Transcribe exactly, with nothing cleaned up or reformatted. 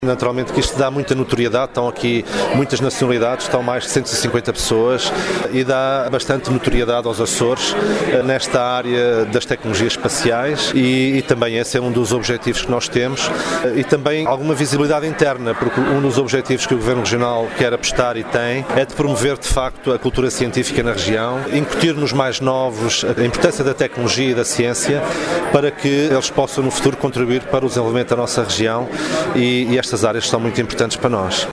Naturalmente que isto dá muita notoriedade, estão aqui muitas nacionalidades, estão mais de cento e cinquenta pessoas e dá bastante notoriedade aos Açores nesta área das tecnologias espaciais e, e também esse é um dos objetivos que nós temos e também alguma visibilidade interna, porque um dos objetivos que o Governo Regional quer apostar e tem é de promover de facto a cultura científica na região, incutir nos mais novos a importância da tecnologia e da ciência para que eles possam no futuro contribuir para o desenvolvimento da nossa região e, e esta Estas áreas são muito importantes para nós.